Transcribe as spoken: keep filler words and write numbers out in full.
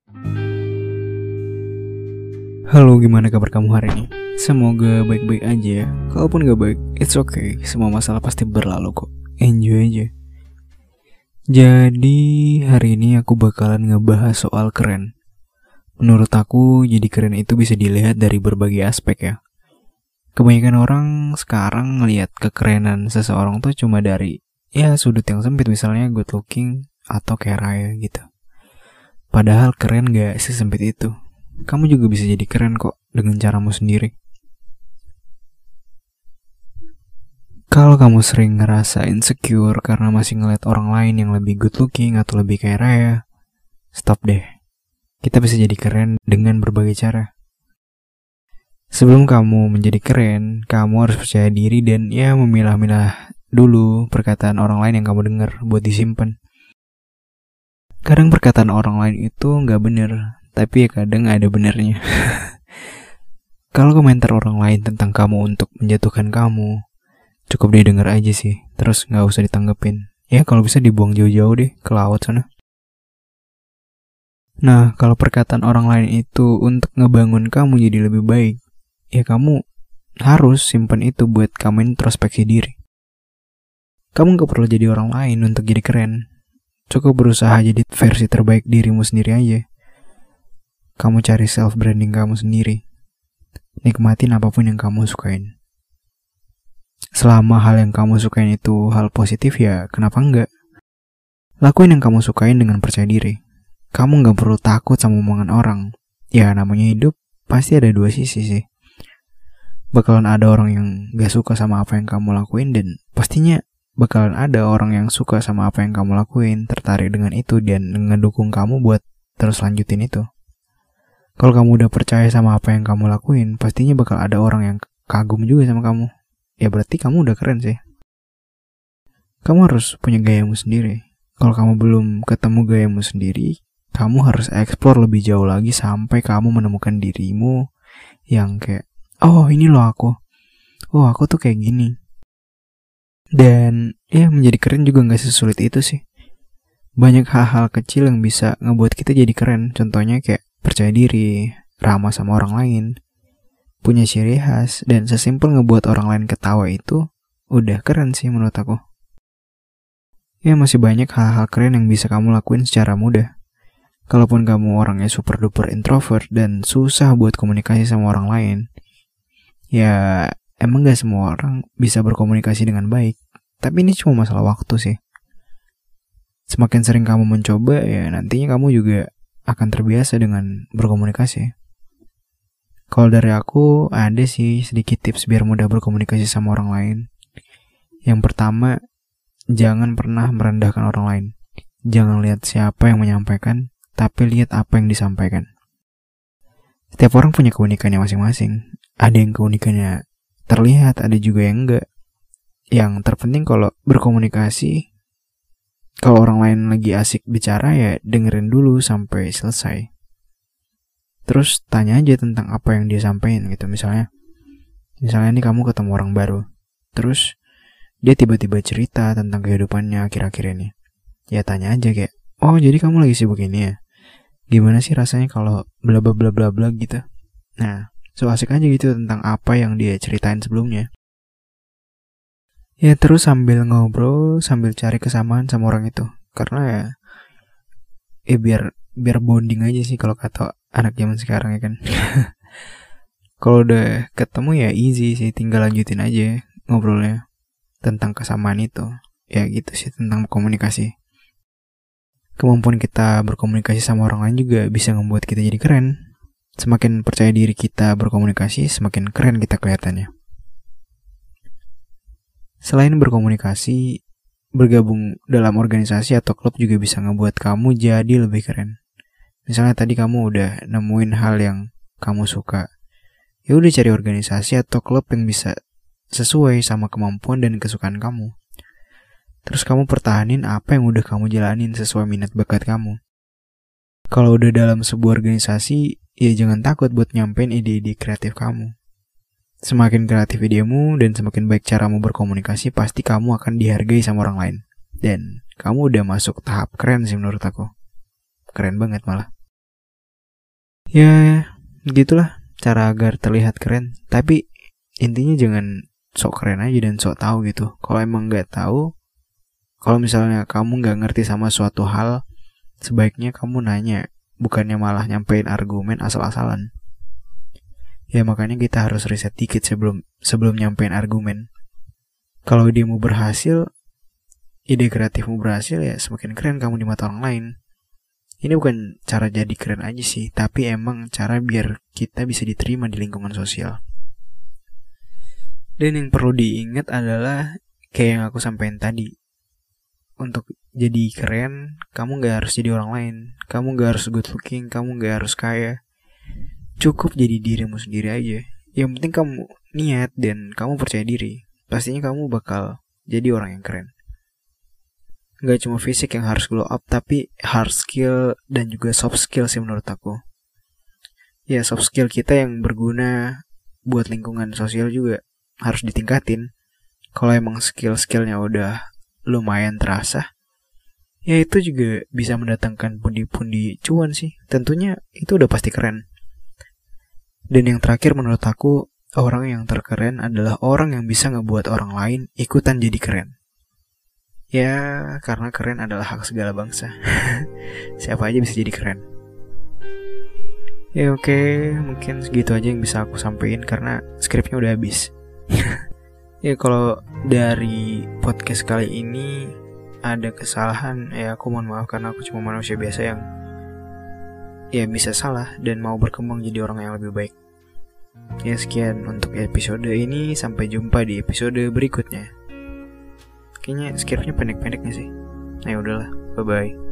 Halo, gimana kabar kamu hari ini? Semoga baik-baik aja ya. Kalaupun gak baik, it's okay. Semua masalah pasti berlalu kok. Enjoy aja. Jadi hari ini aku bakalan ngebahas soal keren. Menurut aku, jadi keren itu bisa dilihat dari berbagai aspek ya. Kebanyakan orang sekarang ngelihat kekerenan seseorang tuh cuma dari ya sudut yang sempit, misalnya good looking atau kayak raya gitu. Padahal keren gak sesempit itu. Kamu juga bisa jadi keren kok dengan caramu sendiri. Kalau kamu sering ngerasa insecure karena masih ngeliat orang lain yang lebih good looking atau lebih kaya raya, stop deh. Kita bisa jadi keren dengan berbagai cara. Sebelum kamu menjadi keren, kamu harus percaya diri dan ya memilah-milah dulu perkataan orang lain yang kamu dengar buat disimpan. Kadang perkataan orang lain itu nggak bener, tapi ya kadang ada benernya. Kalau komentar orang lain tentang kamu untuk menjatuhkan kamu, cukup didengar aja sih, terus nggak usah ditanggepin. Ya kalau bisa dibuang jauh-jauh deh ke laut sana. Nah, kalau perkataan orang lain itu untuk ngebangun kamu jadi lebih baik, ya kamu harus simpan itu buat kamu introspeksi diri. Kamu gak perlu jadi orang lain untuk jadi keren. Cukup berusaha jadi versi terbaik dirimu sendiri aja. Kamu cari self-branding kamu sendiri. Nikmatin apapun yang kamu sukain. Selama hal yang kamu sukain itu hal positif ya kenapa enggak? Lakuin yang kamu sukain dengan percaya diri. Kamu gak perlu takut sama omongan orang. Ya namanya hidup pasti ada dua sisi sih. Bakalan ada orang yang gak suka sama apa yang kamu lakuin, dan pastinya bakalan ada orang yang suka sama apa yang kamu lakuin, tertarik dengan itu dan ngedukung kamu buat terus lanjutin itu. Kalau kamu udah percaya sama apa yang kamu lakuin, pastinya bakal ada orang yang kagum juga sama kamu. Ya berarti kamu udah keren sih. Kamu harus punya gayamu sendiri. Kalau kamu belum ketemu gayamu sendiri, kamu harus explore lebih jauh lagi sampai kamu menemukan dirimu yang kayak, oh ini loh aku. Oh aku tuh kayak gini. Dan ya menjadi keren juga gak sesulit itu sih. Banyak hal-hal kecil yang bisa ngebuat kita jadi keren. Contohnya kayak percaya diri, ramah sama orang lain, punya ciri khas, dan sesimpel ngebuat orang lain ketawa itu udah keren sih menurut aku. Ya masih banyak hal-hal keren yang bisa kamu lakuin secara mudah. Kalaupun kamu orangnya super duper introvert dan susah buat komunikasi sama orang lain, ya emang gak semua orang bisa berkomunikasi dengan baik. Tapi ini cuma masalah waktu sih. Semakin sering kamu mencoba, ya nantinya kamu juga akan terbiasa dengan berkomunikasi. Kalau dari aku, ada sih sedikit tips biar mudah berkomunikasi sama orang lain. Yang pertama, jangan pernah merendahkan orang lain. Jangan lihat siapa yang menyampaikan, tapi lihat apa yang disampaikan. Setiap orang punya keunikannya masing-masing. Ada yang keunikannya terlihat, ada juga yang enggak. Yang terpenting kalau berkomunikasi, kalau orang lain lagi asik bicara ya dengerin dulu sampai selesai. Terus tanya aja tentang apa yang dia sampaikan gitu. Misalnya, misalnya nih kamu ketemu orang baru, terus dia tiba-tiba cerita tentang kehidupannya akhir-akhir ini. Ya tanya aja kayak, oh jadi kamu lagi sibuk ini ya? Gimana sih rasanya kalau bla bla bla bla bla gitu. Nah, so asik aja gitu tentang apa yang dia ceritain sebelumnya. Ya terus sambil ngobrol, sambil cari kesamaan sama orang itu. Karena ya, ya biar biar bonding aja sih kalau kata anak zaman sekarang ya kan. Kalau udah ketemu ya easy sih, tinggal lanjutin aja ngobrolnya tentang kesamaan itu. Ya gitu sih tentang komunikasi. Kemampuan kita berkomunikasi sama orang lain juga bisa membuat kita jadi keren. Semakin percaya diri kita berkomunikasi, semakin keren kita kelihatannya. Selain berkomunikasi, bergabung dalam organisasi atau klub juga bisa ngebuat kamu jadi lebih keren. Misalnya tadi kamu udah nemuin hal yang kamu suka. Ya udah cari organisasi atau klub yang bisa sesuai sama kemampuan dan kesukaan kamu. Terus kamu pertahanin apa yang udah kamu jalanin sesuai minat bakat kamu. Kalau udah dalam sebuah organisasi, ya jangan takut buat nyampein ide-ide kreatif kamu. Semakin kreatif idemu dan semakin baik caramu berkomunikasi, pasti kamu akan dihargai sama orang lain. Dan kamu udah masuk tahap keren sih menurut aku. Keren banget malah. Ya, gitulah cara agar terlihat keren. Tapi intinya jangan sok keren aja dan sok tahu gitu. Kalau emang nggak tahu, kalau misalnya kamu nggak ngerti sama suatu hal, sebaiknya kamu nanya, bukannya malah nyampein argumen asal-asalan. Ya makanya kita harus riset dikit sebelum sebelum nyampein argumen. Kalau idemu berhasil, ide kreatifmu berhasil, ya semakin keren kamu di mata orang lain. Ini bukan cara jadi keren aja sih, tapi emang cara biar kita bisa diterima di lingkungan sosial. Dan yang perlu diingat adalah kayak yang aku sampaikan tadi. Untuk jadi keren, kamu gak harus jadi orang lain. Kamu gak harus good looking, kamu gak harus kaya. Cukup jadi dirimu sendiri aja. Yang penting kamu niat dan kamu percaya diri. Pastinya kamu bakal jadi orang yang keren. Gak cuma fisik yang harus glow up, tapi hard skill dan juga soft skill sih menurut aku. Ya soft skill kita yang berguna buat lingkungan sosial juga harus ditingkatin. Kalau emang skill-skillnya udah lumayan terasa, ya itu juga bisa mendatangkan pundi-pundi cuan sih. Tentunya itu udah pasti keren. Dan yang terakhir menurut aku, orang yang terkeren adalah orang yang bisa ngebuat orang lain ikutan jadi keren. Ya, karena keren adalah hak segala bangsa. Siapa aja bisa jadi keren. Ya oke, okay, mungkin segitu aja yang bisa aku sampaikan karena skripnya udah habis. Ya kalau dari podcast kali ini ada kesalahan, ya aku mohon maaf karena aku cuma manusia biasa yang ya bisa salah dan mau berkembang jadi orang yang lebih baik. Ya sekian untuk episode ini, sampai jumpa di episode berikutnya. Kayaknya skripnya pendek-pendek gak sih? Nah udahlah, bye-bye.